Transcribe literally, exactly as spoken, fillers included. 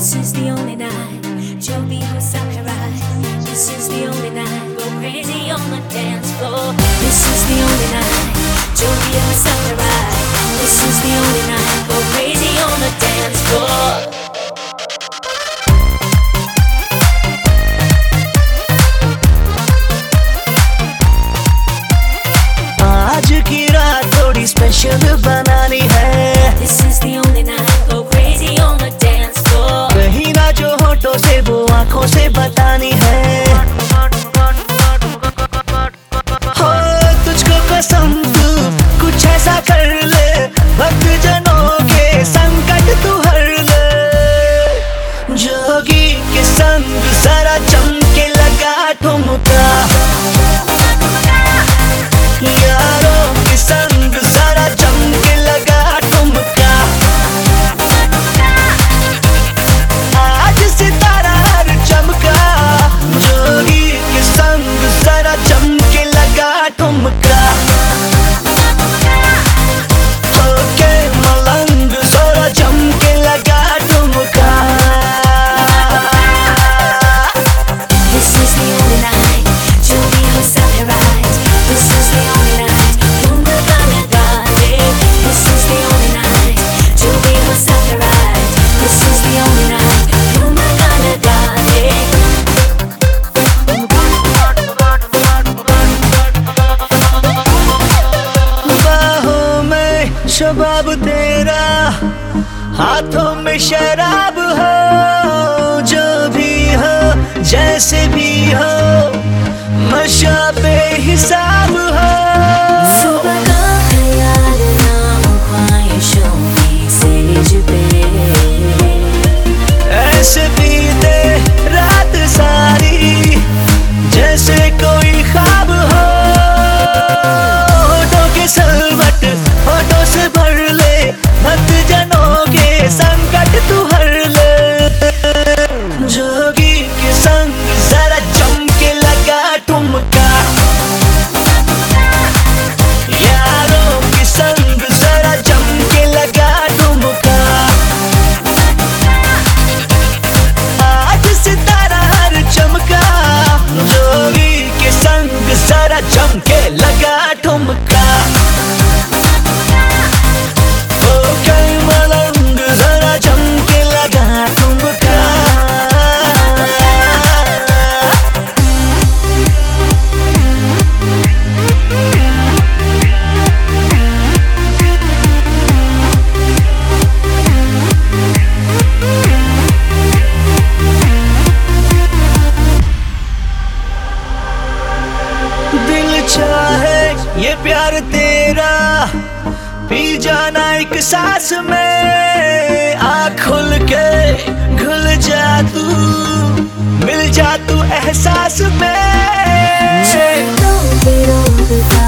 This is the only night, Joby Sakurai. This is the only night, go crazy on the dance floor. This is the only night, Joby Sakurai. This is the only night, go crazy on the dance floor. आज की रात थोड़ी special बनानी है. This is the only night, go crazy on the dance floor. कहीं ना जो होठों से वो आंखों से बतानी है. हो तुझको कसम तू कुछ ऐसा कर ले, भक्त जनों के संकट तू हर ले. जोगी के संग जरा चमके लगा ठुमका, यारों के संग जरा चमके लगा ठुमका. आज सितारा हर चमका, जोगी के संग जरा चमके लगा ठुमका. होके मलंग जरा चमके लगा ठुमका. This is the only night, Joby Sakurai. This is the only night, Yunga Gana Gade. This is the only night, Joby Sakurai. This is the only night, Yunga Gana Gade. बाहों में शबाब तेरा, हाथों में शराब हो. जो भी हो जैसे भी हो, नशा बेहिसाब हो. सुबह का ख्याल ना हो ख्वाहिशों की सेज पे. ऐसे बीते रात सारी जैसे कोई ख्वाब हो. होठों के सलवट होठों से भर ले, भक्त जनों के संकट तू हर ले. जोगी के संग जरा चमके लगा ठुमका, यारों के संग जरा चमके लगा ठुमका. आज सितारा हर चमका, जोगी के संग जरा चमके लगा ठुमका. होके मलंग जरा चमके लगा ठुमका. दिल चाहे ये प्यार तेरा पी जाना एक सांस में. आँख खुल के घुल जा तू, मिल जा तू एहसास में. चलता बेरोक